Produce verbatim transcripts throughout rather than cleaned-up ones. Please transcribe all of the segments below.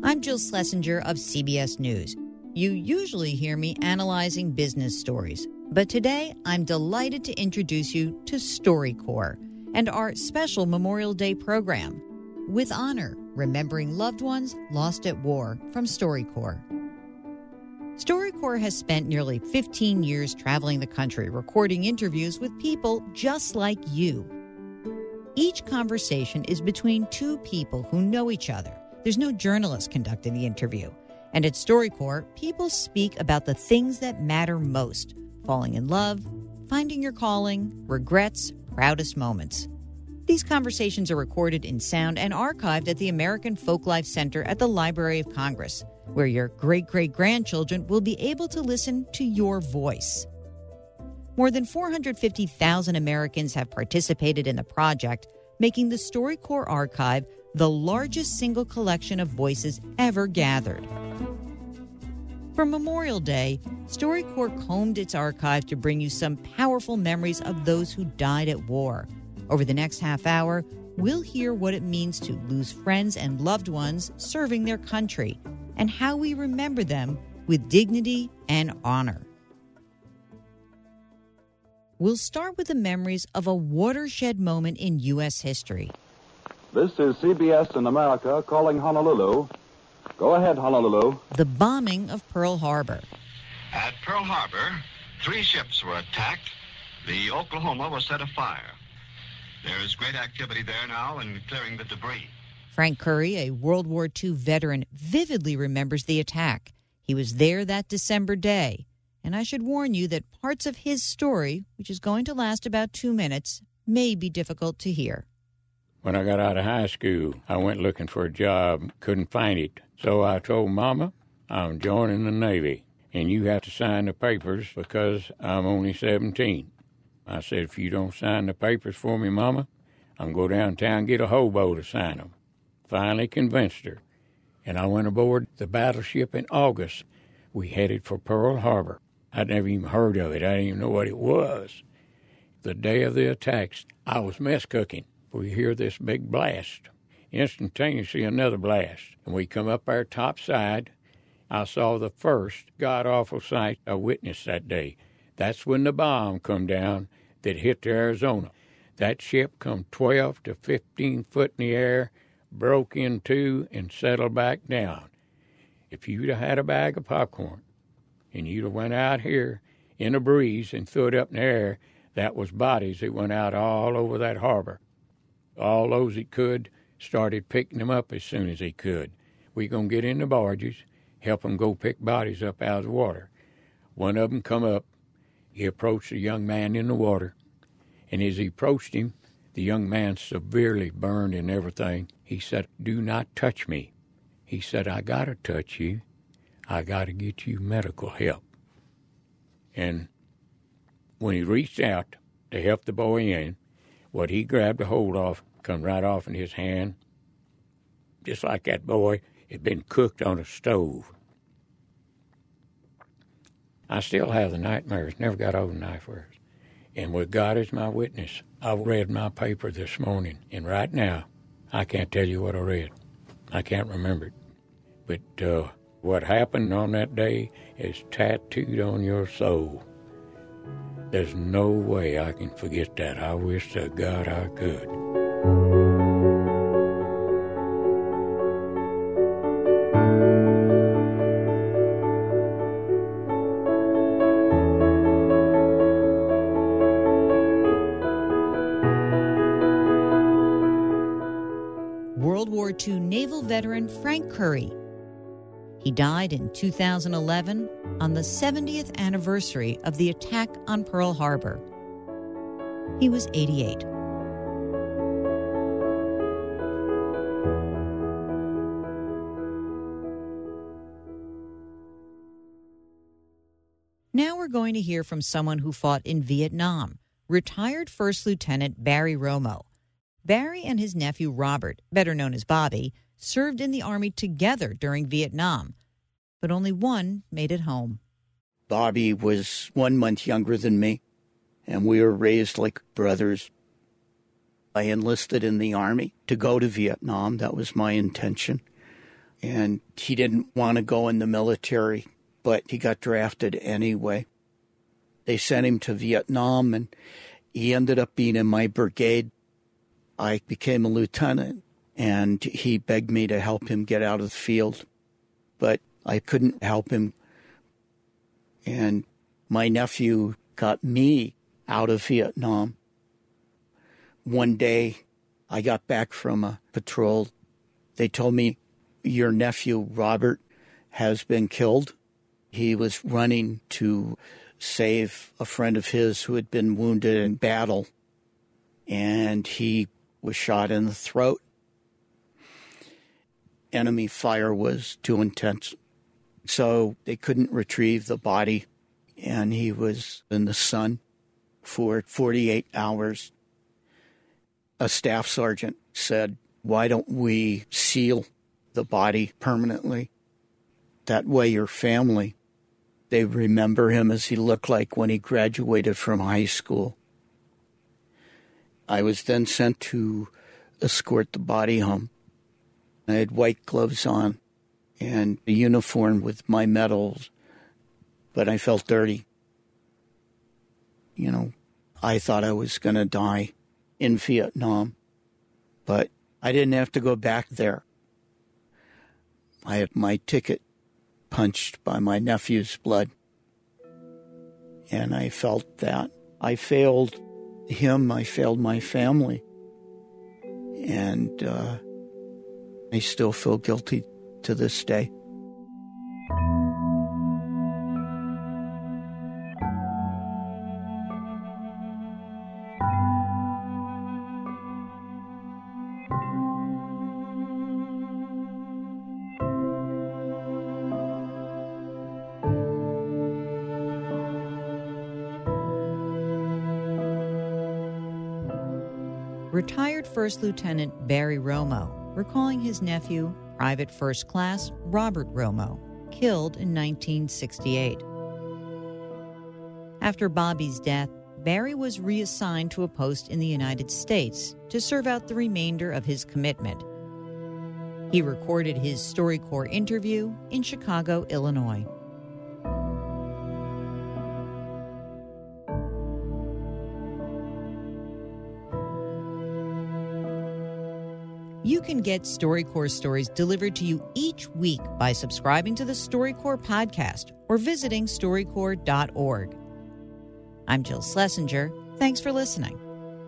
I'm Jill Schlesinger of C B S News. You usually hear me analyzing business stories, but today I'm delighted to introduce you to StoryCorps and our special Memorial Day program, With Honor, Remembering Loved Ones Lost at War from StoryCorps. StoryCorps has spent nearly fifteen years traveling the country recording interviews with people just like you. Each conversation is between two people who know each other. There's no journalist conducting the interview. And at StoryCorps, people speak about the things that matter most: falling in love, finding your calling, regrets, proudest moments. These conversations are recorded in sound and archived at the American Folklife Center at the Library of Congress, where your great-great-grandchildren will be able to listen to your voice. More than four hundred fifty thousand Americans have participated in the project, making the StoryCorps Archive the largest single collection of voices ever gathered. For Memorial Day, StoryCorps combed its archive to bring you some powerful memories of those who died at war. Over the next half hour, we'll hear what it means to lose friends and loved ones serving their country, and how we remember them with dignity and honor. We'll start with the memories of a watershed moment in U S history. This is C B S in America calling Honolulu. Go ahead, Honolulu. The bombing of Pearl Harbor. At Pearl Harbor, three ships were attacked. The Oklahoma was set afire. There is great activity there now in clearing the debris. Frank Curry, a World War Two veteran, vividly remembers the attack. He was there that December day. And I should warn you that parts of his story, which is going to last about two minutes, may be difficult to hear. When I got out of high school, I went looking for a job, couldn't find it. So I told Mama, I'm joining the Navy, and you have to sign the papers because I'm only seventeen. I said, if you don't sign the papers for me, Mama, I'm going to go downtown and get a hobo to sign them. Finally convinced her, and I went aboard the battleship in August. We headed for Pearl Harbor. I'd never even heard of it. I didn't even know what it was. The day of the attacks, I was mess cooking. We hear this big blast. Instantaneously, another blast. And we come up our top side. I saw the first god-awful sight I witnessed that day. That's when the bomb come down that hit the Arizona. That ship come twelve to fifteen foot in the air, broke in two, and settled back down. If you'd have had a bag of popcorn and you'd have went out here in a breeze and threw it up in the air, that was bodies that went out all over that harbor. All those that could started picking them up as soon as they could. We going to get in the barges, help them go pick bodies up out of the water. One of them come up. He approached a young man in the water, and as he approached him, the young man, severely burned and everything, he said, do not touch me. He said, I got to touch you. I got to get you medical help. And when he reached out to help the boy in, what he grabbed a hold of come right off in his hand, just like that boy had been cooked on a stove. I still have the nightmares, never got over the nightmares. And with God as my witness, I read my paper this morning, and right now, I can't tell you what I read. I can't remember it. But uh, what happened on that day is tattooed on your soul. There's no way I can forget that. I wish to God I could. World War Two naval veteran Frank Curry. He died in two thousand eleven on the seventieth anniversary of the attack on Pearl Harbor. He was eighty-eight. Now we're going to hear from someone who fought in Vietnam, retired First Lieutenant Barry Romo. Barry and his nephew Robert, better known as Bobby, served in the Army together during Vietnam, but only one made it home. Bobby was one month younger than me, and we were raised like brothers. I enlisted in the Army to go to Vietnam. That was my intention. and he didn't want to go in the military, but he got drafted anyway. They sent him to Vietnam, and he ended up being in my brigade. I became a lieutenant, and he begged me to help him get out of the field, but I couldn't help him. And my nephew got me out of Vietnam. One day, I got back from a patrol. They told me, your nephew, Robert, has been killed. He was running to save a friend of his who had been wounded in battle, and he was shot in the throat. Enemy fire was too intense, so they couldn't retrieve the body, and he was in the sun for forty-eight hours. A staff sergeant said, why don't we seal the body permanently? That way your family, they remember him as he looked like when he graduated from high school. I was then sent to escort the body home. I had white gloves on and a uniform with my medals, but I felt dirty. You know, I thought I was going to die in Vietnam, but I didn't have to go back there. I had my ticket punched by my nephew's blood, and I felt that I failed him, I failed my family, and uh, I still feel guilty to this day. Retired First Lieutenant Barry Romo, recalling his nephew, Private First Class Robert Romo, killed in nineteen sixty-eight. After Bobby's death, Barry was reassigned to a post in the United States to serve out the remainder of his commitment. He recorded his StoryCorps interview in Chicago, Illinois. You can get StoryCorps stories delivered to you each week by subscribing to the StoryCorps podcast or visiting storycorps dot org. I'm Jill Schlesinger. Thanks for listening.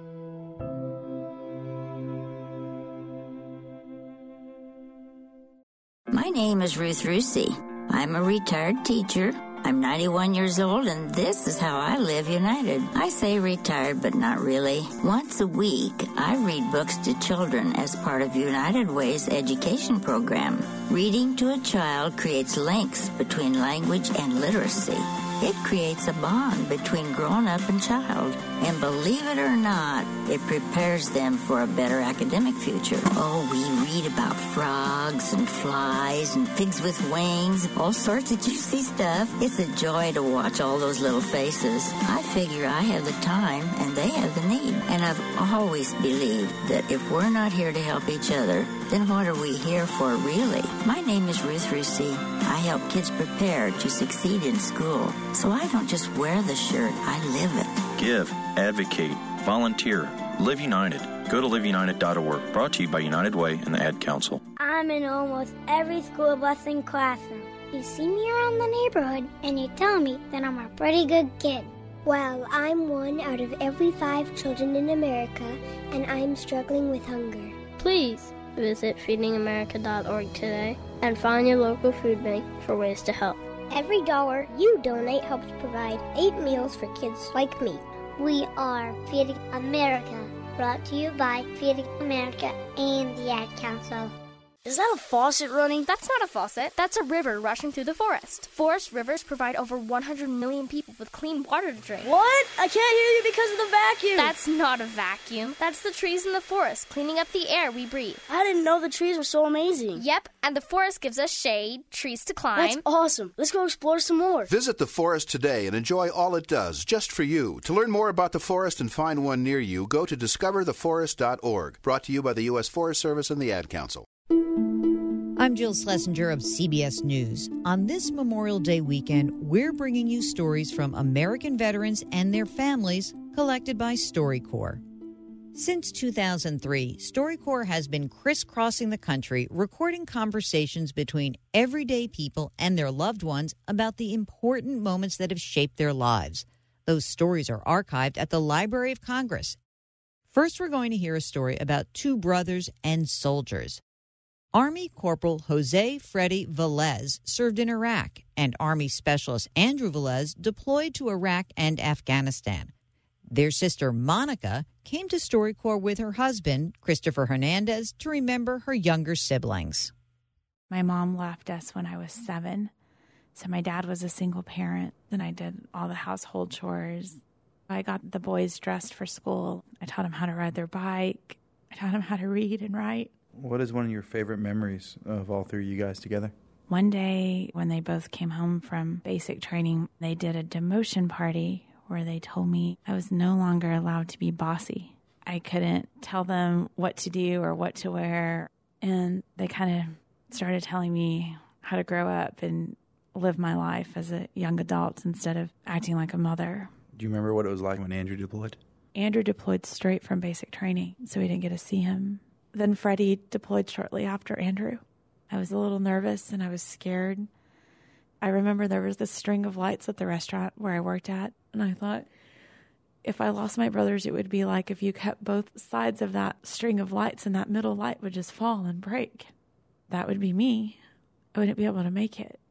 My name is Ruth Rusi. I'm a retired teacher. I'm ninety-one years old, and this is how I live United. I say retired, but not really. Once a week, I read books to children as part of United Way's education program. Reading to a child creates links between language and literacy. It creates a bond between grown-up and child. And believe it or not, it prepares them for a better academic future. Oh, we read about frogs and flies and pigs with wings, all sorts of juicy stuff. It's a joy to watch all those little faces. I figure I have the time and they have the need. And I've always believed that if we're not here to help each other, then what are we here for really? My name is Ruth Rusi. I help kids prepare to succeed in school. So I don't just wear the shirt, I live it. Give, advocate, volunteer, Live United. Go to live united dot org. Brought to you by United Way and the Ad Council. I'm in almost every school bus and classroom. You see me around the neighborhood, and you tell me that I'm a pretty good kid. Well, I'm one out of every five children in America, and I'm struggling with hunger. Please visit feeding america dot org today and find your local food bank for ways to help. Every dollar you donate helps provide eight meals for kids like me. We are Feeding America, brought to you by Feeding America and the Ad Council. Is that a faucet running? That's not a faucet. That's a river rushing through the forest. Forest rivers provide over one hundred million people with clean water to drink. What? I can't hear you because of the vacuum. That's not a vacuum. That's the trees in the forest cleaning up the air we breathe. I didn't know the trees were so amazing. Yep, and the forest gives us shade, trees to climb. That's awesome. Let's go explore some more. Visit the forest today and enjoy all it does, just for you. To learn more about the forest and find one near you, go to discover the forest dot org. Brought to you by the U S Forest Service and the Ad Council. I'm Jill Schlesinger of C B S News. On this Memorial Day weekend, we're bringing you stories from American veterans and their families collected by StoryCorps. Since two thousand three, StoryCorps has been crisscrossing the country, recording conversations between everyday people and their loved ones about the important moments that have shaped their lives. Those stories are archived at the Library of Congress. First, we're going to hear a story about two brothers and soldiers. Army Corporal Jose Freddy Velez served in Iraq, and Army Specialist Andrew Velez deployed to Iraq and Afghanistan. Their sister Monica came to StoryCorps with her husband, Christopher Hernandez, to remember her younger siblings. My mom left us when I was seven, so my dad was a single parent. Then I did all the household chores. I got the boys dressed for school. I taught them how to ride their bike. I taught them how to read and write. What is one of your favorite memories of all three of you guys together? One day when they both came home from basic training, they did a demotion party where they told me I was no longer allowed to be bossy. I couldn't tell them what to do or what to wear. And they kind of started telling me how to grow up and live my life as a young adult instead of acting like a mother. Do you remember what it was like when Andrew deployed? Andrew deployed straight from basic training, so we didn't get to see him. Then Freddie deployed shortly after Andrew. I was a little nervous and I was scared. I remember there was this string of lights at the restaurant where I worked at, and I thought, if I lost my brothers, it would be like if you kept both sides of that string of lights and that middle light would just fall and break. That would be me. I wouldn't be able to make it.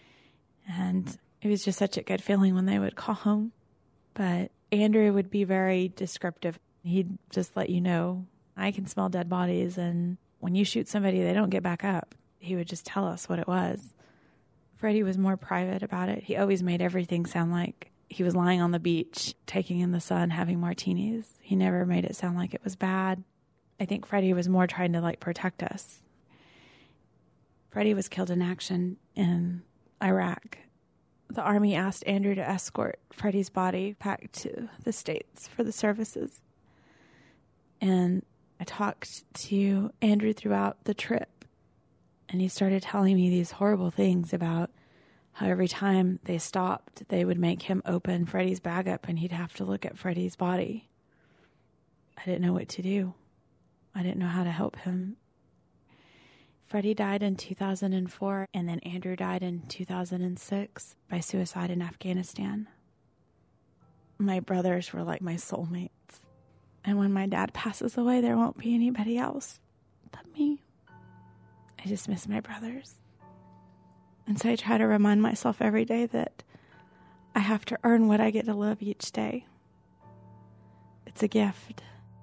And it was just such a good feeling when they would call home. But Andrew would be very descriptive. He'd just let you know, I can smell dead bodies, and when you shoot somebody, they don't get back up. He would just tell us what it was. Freddie was more private about it. He always made everything sound like he was lying on the beach, taking in the sun, having martinis. He never made it sound like it was bad. I think Freddie was more trying to, like, protect us. Freddie was killed in action in Iraq. The Army asked Andrew to escort Freddie's body back to the States for the services. And I talked to Andrew throughout the trip, and he started telling me these horrible things about how every time they stopped, they would make him open Freddie's bag up, and he'd have to look at Freddie's body. I didn't know what to do. I didn't know how to help him. Freddie died in two thousand four, and then Andrew died in two thousand six by suicide in Afghanistan. My brothers were like my soulmates. And when my dad passes away, there won't be anybody else but me. I just miss my brothers. And so I try to remind myself every day that I have to earn what I get to live each day. It's a gift.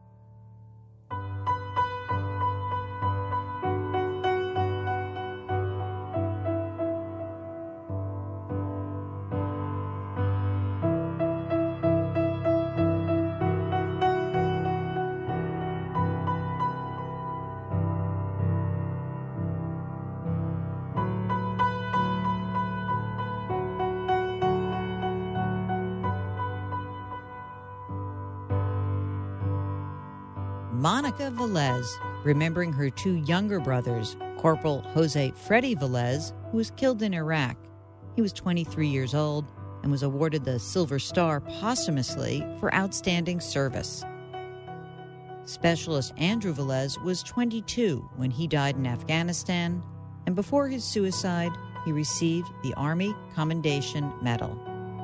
Monica Velez, remembering her two younger brothers, Corporal Jose Freddy Velez, who was killed in Iraq. He was twenty-three years old and was awarded the Silver Star posthumously for outstanding service. Specialist Andrew Velez was twenty-two when he died in Afghanistan, and before his suicide, he received the Army Commendation Medal.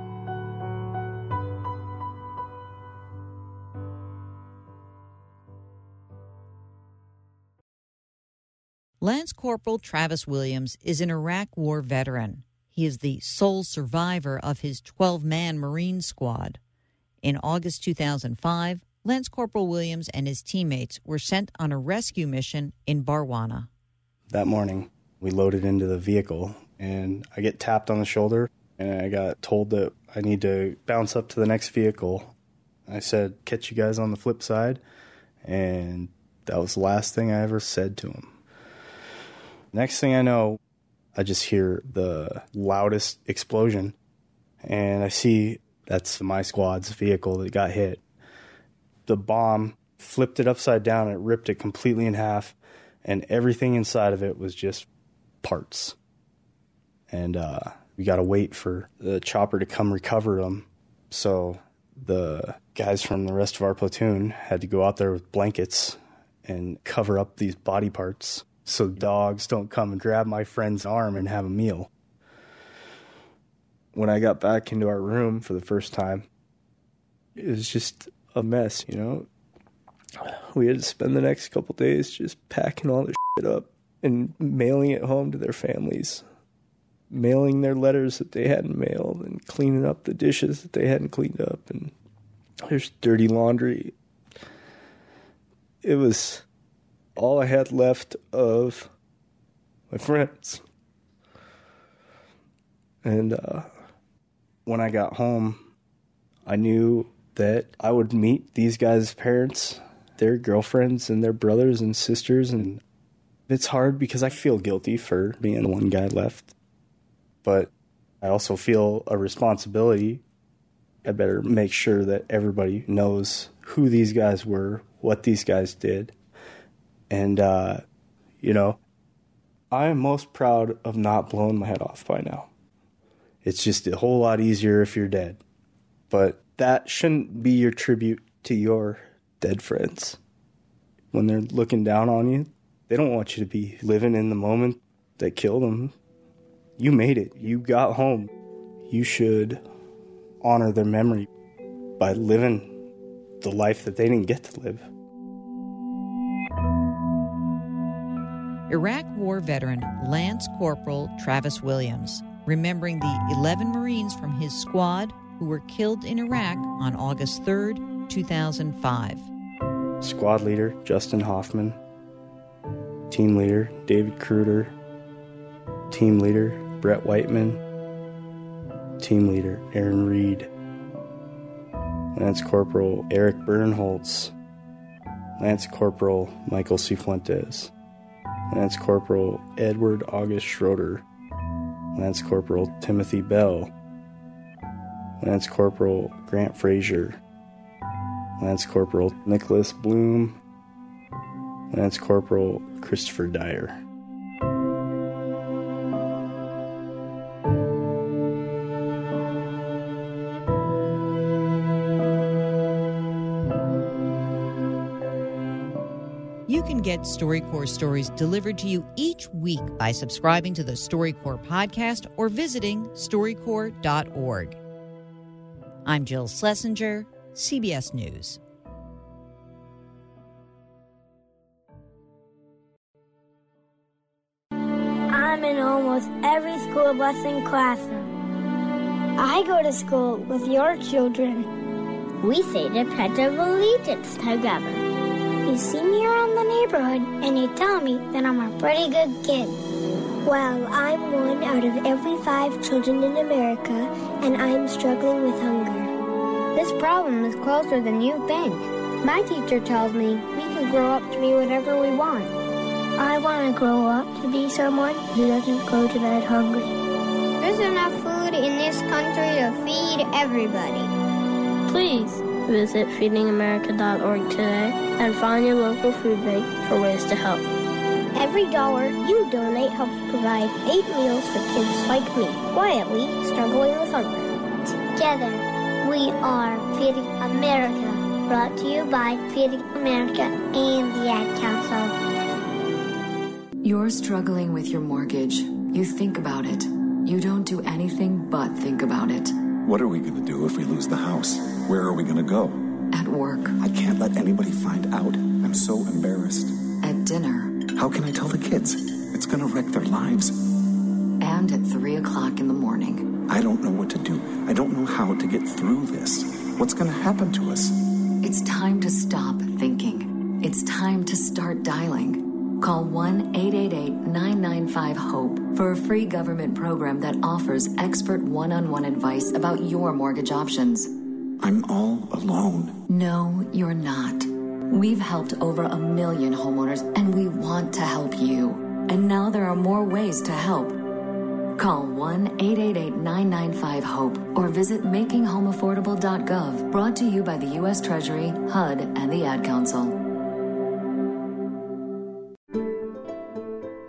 Lance Corporal Travis Williams is an Iraq War veteran. He is the sole survivor of his twelve-man Marine squad. In August two thousand five, Lance Corporal Williams and his teammates were sent on a rescue mission in Barwana. That morning, we loaded into the vehicle, and I get tapped on the shoulder, and I got told that I need to bounce up to the next vehicle. I said, catch you guys on the flip side, and that was the last thing I ever said to him. Next thing I know, I just hear the loudest explosion, and I see that's my squad's vehicle that got hit. The bomb flipped it upside down, and it ripped it completely in half, and everything inside of it was just parts. And uh, we got to wait for the chopper to come recover them. So the guys from the rest of our platoon had to go out there with blankets and cover up these body parts so dogs don't come and grab my friend's arm and have a meal. When I got back into our room for the first time, it was just a mess, you know? We had to spend the next couple days just packing all this shit up and mailing it home to their families. Mailing their letters that they hadn't mailed and cleaning up the dishes that they hadn't cleaned up. And there's dirty laundry. It was all I had left of my friends. And uh, when I got home, I knew that I would meet these guys' parents, their girlfriends, and their brothers and sisters. And it's hard because I feel guilty for being the one guy left. But I also feel a responsibility. I better make sure that everybody knows who these guys were, what these guys did. And, uh, you know, I am most proud of not blowing my head off by now. It's just a whole lot easier if you're dead. But that shouldn't be your tribute to your dead friends. When they're looking down on you, they don't want you to be living in the moment that killed them. You made it. You got home. You should honor their memory by living the life that they didn't get to live. Iraq War veteran Lance Corporal Travis Williams, remembering the eleven Marines from his squad who were killed in Iraq on August third, two thousand five. Squad leader Justin Hoffman, team leader David Kruder, team leader Brett Whiteman, team leader Aaron Reed, Lance Corporal Eric Bernholtz, Lance Corporal Michael Cifuentes, Lance Corporal Edward August Schroeder, Lance Corporal Timothy Bell, Lance Corporal Grant Frazier, Lance Corporal Nicholas Bloom, Lance Corporal Christopher Dyer. You can get StoryCorps stories delivered to you each week by subscribing to the StoryCorps podcast or visiting storycorps dot org. I'm Jill Schlesinger, C B S News. I'm in almost every school bus and classroom. I go to school with your children. We say the Pledge of Allegiance together. You see me around the neighborhood, and you tell me that I'm a pretty good kid. Well, I'm one out of every five children in America, and I'm struggling with hunger. This problem is closer than you think. My teacher tells me we can grow up to be whatever we want. I want to grow up to be someone who doesn't go to bed hungry. There's enough food in this country to feed everybody. Please visit feeding america dot org today and find your local food bank for ways to help. Every dollar you donate helps provide eight meals for kids like me, quietly struggling with hunger. Together, we are Feeding America, brought to you by Feeding America and the Ad Council. You're struggling with your mortgage. You think about it. You don't do anything but think about it. What are we going to do if we lose the house? Where are we going to go? At work. I can't let anybody find out. I'm so embarrassed. At dinner. How can I tell the kids? It's going to wreck their lives. And at three o'clock in the morning. I don't know what to do. I don't know how to get through this. What's going to happen to us? It's time to stop thinking. It's time to start dialing. Call one eight eight eight, nine nine five, HOPE for a free government program that offers expert one-on-one advice about your mortgage options. I'm all alone. No, you're not. We've helped over a million homeowners, and we want to help you. And now there are more ways to help. Call one eight eight eight, nine nine five, HOPE or visit making home affordable dot gov, brought to you by the U S Treasury, H U D, and the Ad Council. Hi,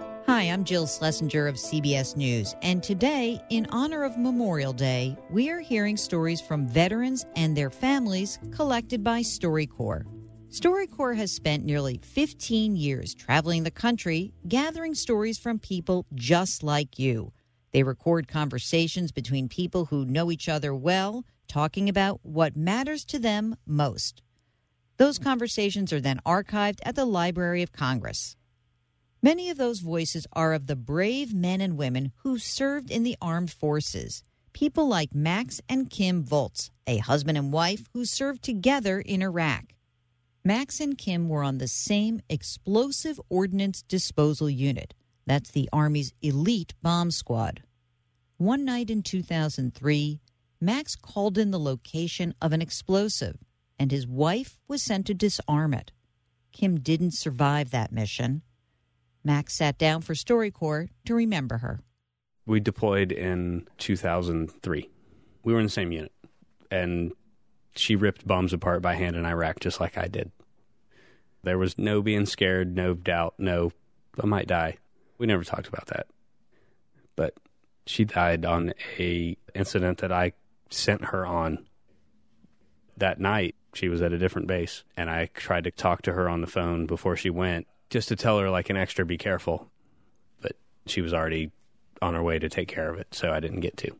I'm Jill Schlesinger of C B S News, and today, in honor of Memorial Day, we are hearing stories from veterans and their families collected by StoryCorps. StoryCorps has spent nearly fifteen years traveling the country, gathering stories from people just like you. They record conversations between people who know each other well, talking about what matters to them most. Those conversations are then archived at the Library of Congress. Many of those voices are of the brave men and women who served in the armed forces. People like Max and Kim Volz, a husband and wife who served together in Iraq. Max and Kim were on the same explosive ordnance disposal unit. That's the Army's elite bomb squad. One night in two thousand three, Max called in the location of an explosive, and his wife was sent to disarm it. Kim didn't survive that mission. Max sat down for StoryCorps to remember her. We deployed in two thousand three. We were in the same unit, and she ripped bombs apart by hand in Iraq just like I did. There was no being scared, no doubt, no, I might die. We never talked about that. But she died on a incident that I sent her on. That night, she was at a different base, and I tried to talk to her on the phone before she went, just to tell her, like, an extra be careful. But she was already on her way to take care of it, so I didn't get to.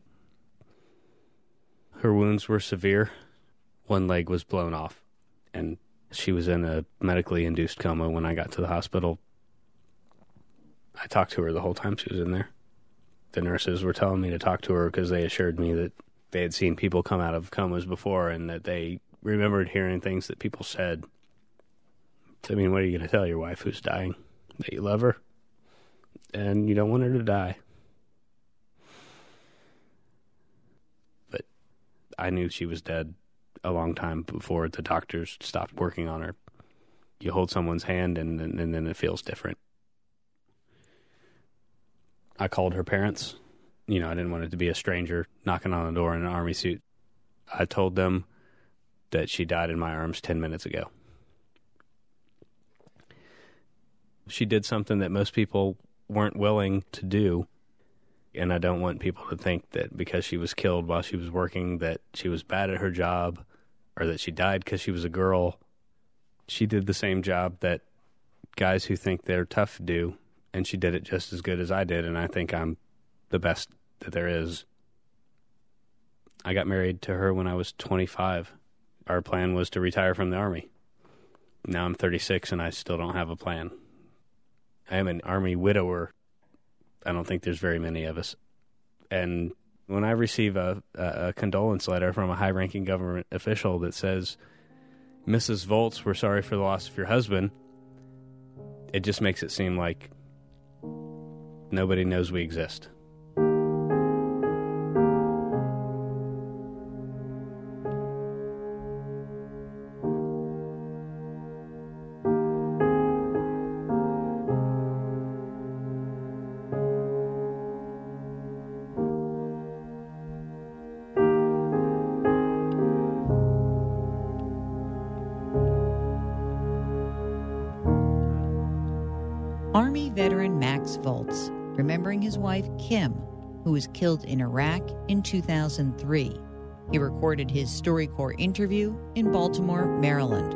Her wounds were severe. One leg was blown off, and she was in a medically induced coma when I got to the hospital. I talked to her the whole time she was in there. The nurses were telling me to talk to her because they assured me that they had seen people come out of comas before and that they remembered hearing things that people said. I mean, what are you going to tell your wife who's dying? That you love her and you don't want her to die. But I knew she was dead a long time before the doctors stopped working on her. You hold someone's hand and, and, and then it feels different. I called her parents. You know, I didn't want it to be a stranger knocking on the door in an army suit. I told them that she died in my arms ten minutes ago. She did something that most people weren't willing to do, and I don't want people to think that because she was killed while she was working that she was bad at her job or that she died because she was a girl. She did the same job that guys who think they're tough do, and she did it just as good as I did, and I think I'm the best that there is. I got married to her when I was twenty-five. Our plan was to retire from the Army. Now I'm thirty-six and I still don't have a plan. I am an Army widower. I don't think there's very many of us. And when I receive a, a, a condolence letter from a high-ranking government official that says, Missus Volz, we're sorry for the loss of your husband, it just makes it seem like nobody knows we exist. Army veteran Max Volz, remembering his wife Kim, who was killed in Iraq in two thousand three. He recorded his StoryCorps interview in Baltimore, Maryland.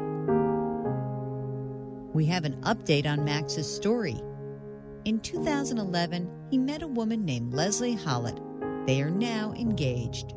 We have an update on Max's story. In two thousand eleven, he met a woman named Leslie Hollett. They are now engaged.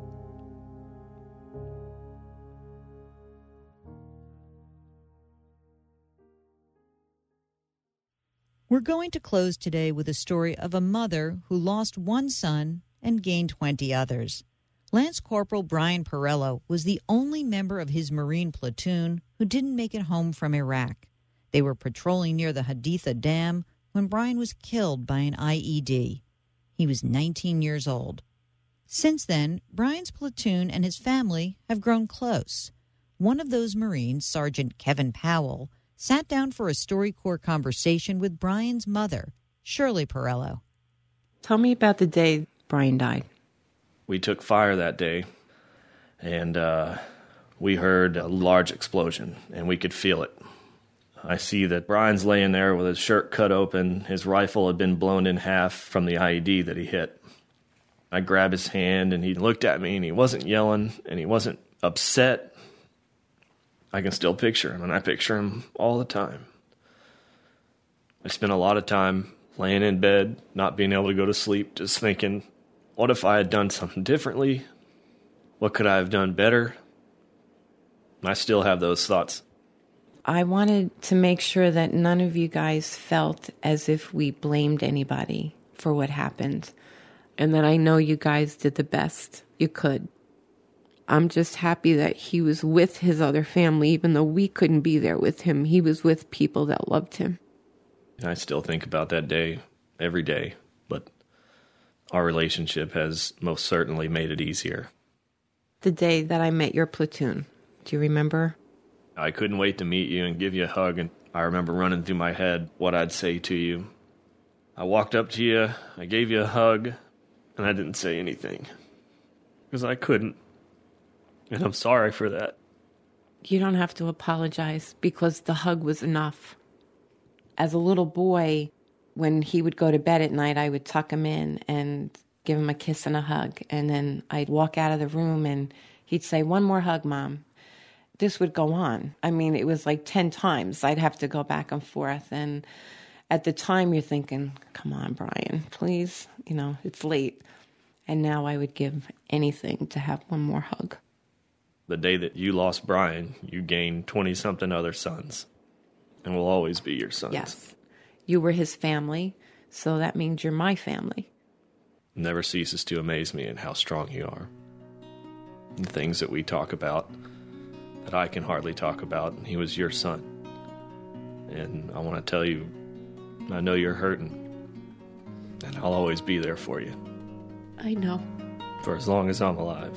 We're going to close today with a story of a mother who lost one son and gained twenty others. Lance Corporal Brian Perello was the only member of his Marine platoon who didn't make it home from Iraq. They were patrolling near the Haditha Dam when Brian was killed by an I E D. He was nineteen years old. Since then, Brian's platoon and his family have grown close. One of those Marines, Sergeant Kevin Powell, sat down for a StoryCorps conversation with Brian's mother, Shirley Perello. Tell me about the day Brian died. We took fire that day, and uh, we heard a large explosion, and we could feel it. I see that Brian's laying there with his shirt cut open. His rifle had been blown in half from the I E D that he hit. I grabbed his hand, and he looked at me, and he wasn't yelling, and he wasn't upset. I can still picture him, and I picture him all the time. I spent a lot of time laying in bed, not being able to go to sleep, just thinking, what if I had done something differently? What could I have done better? I still have those thoughts. I wanted to make sure that none of you guys felt as if we blamed anybody for what happened, and that I know you guys did the best you could. I'm just happy that he was with his other family, even though we couldn't be there with him. He was with people that loved him. I still think about that day every day, but our relationship has most certainly made it easier. The day that I met your platoon, do you remember? I couldn't wait to meet you and give you a hug, and I remember running through my head what I'd say to you. I walked up to you, I gave you a hug, and I didn't say anything, because I couldn't, and I'm sorry for that. You don't have to apologize, because the hug was enough. As a little boy, when he would go to bed at night, I would tuck him in and give him a kiss and a hug. And then I'd walk out of the room and he'd say, one more hug, Mom. This would go on. I mean, it was like ten times. I'd have to go back and forth. And at the time you're thinking, come on, Brian, please. You know, it's late. And now I would give anything to have one more hug. The day that you lost Brian, you gained twenty-something other sons. And will always be your sons. Yes. You were his family, so that means you're my family. It never ceases to amaze me at how strong you are. The things that we talk about that I can hardly talk about, and he was your son. And I want to tell you, I know you're hurting, and I'll always be there for you. I know. For as long as I'm alive.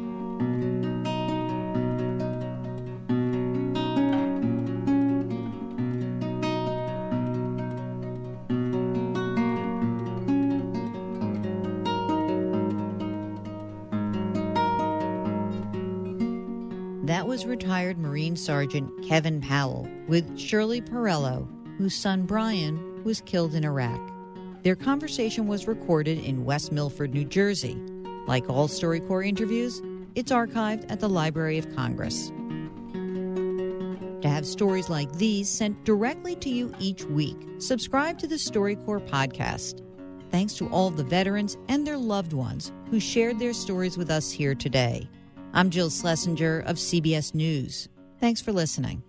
That was retired Marine Sergeant Kevin Powell with Shirley Perello, whose son Brian was killed in Iraq. Their conversation was recorded in West Milford, New Jersey. Like all StoryCorps interviews, it's archived at the Library of Congress. To have stories like these sent directly to you each week, subscribe to the StoryCorps podcast. Thanks to all the veterans and their loved ones who shared their stories with us here today. I'm Jill Schlesinger of C B S News. Thanks for listening.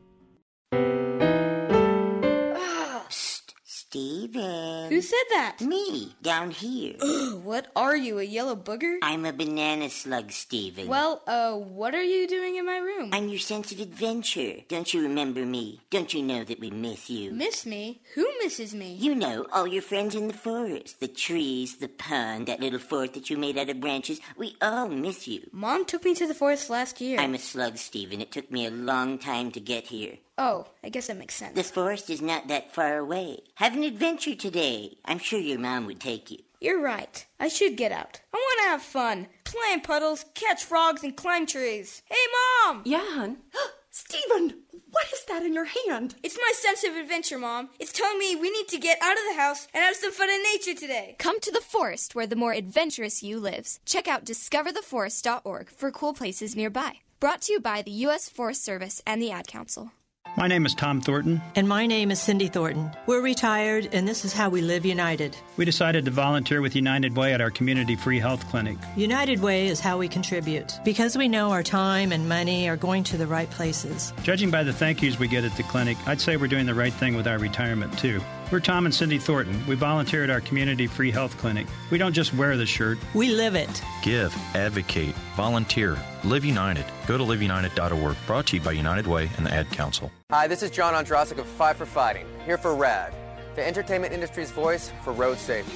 Steven. Who said that? Me, down here. What are you, a yellow booger? I'm a banana slug, Steven. Well, uh, what are you doing in my room? I'm your sense of adventure. Don't you remember me? Don't you know that we miss you? Miss me? Who misses me? You know, all your friends in the forest. The trees, the pond, that little fort that you made out of branches. We all miss you. Mom took me to the forest last year. I'm a slug, Steven. It took me a long time to get here. Oh, I guess that makes sense. The forest is not that far away. Have an adventure today. I'm sure your mom would take you. You're right. I should get out. I want to have fun. Play in puddles, catch frogs, and climb trees. Hey, Mom! Yeah, hon? Steven, what is that in your hand? It's my sense of adventure, Mom. It's telling me we need to get out of the house and have some fun in nature today. Come to the forest where the more adventurous you lives. Check out discover the forest dot org for cool places nearby. Brought to you by the U S Forest Service and the Ad Council. My name is Tom Thornton. And my name is Cindy Thornton. We're retired, and this is how we live United. We decided to volunteer with United Way at our community free health clinic. United Way is how we contribute, because we know our time and money are going to the right places. Judging by the thank yous we get at the clinic, I'd say we're doing the right thing with our retirement, too. We're Tom and Cindy Thornton. We volunteer at our community free health clinic. We don't just wear the shirt. We live it. Give, advocate, volunteer, live United. Go to live united dot org. Brought to you by United Way and the Ad Council. Hi, this is John Ondrasik of Five for Fighting, here for RAD, the entertainment industry's voice for road safety.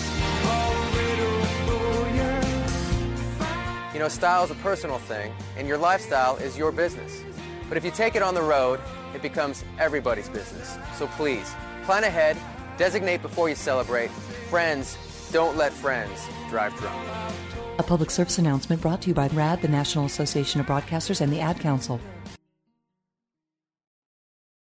You know, style is a personal thing, and your lifestyle is your business. But if you take it on the road, it becomes everybody's business. So please, plan ahead, designate before you celebrate. Friends, don't let friends drive drunk. A public service announcement brought to you by RAD, the National Association of Broadcasters, and the Ad Council.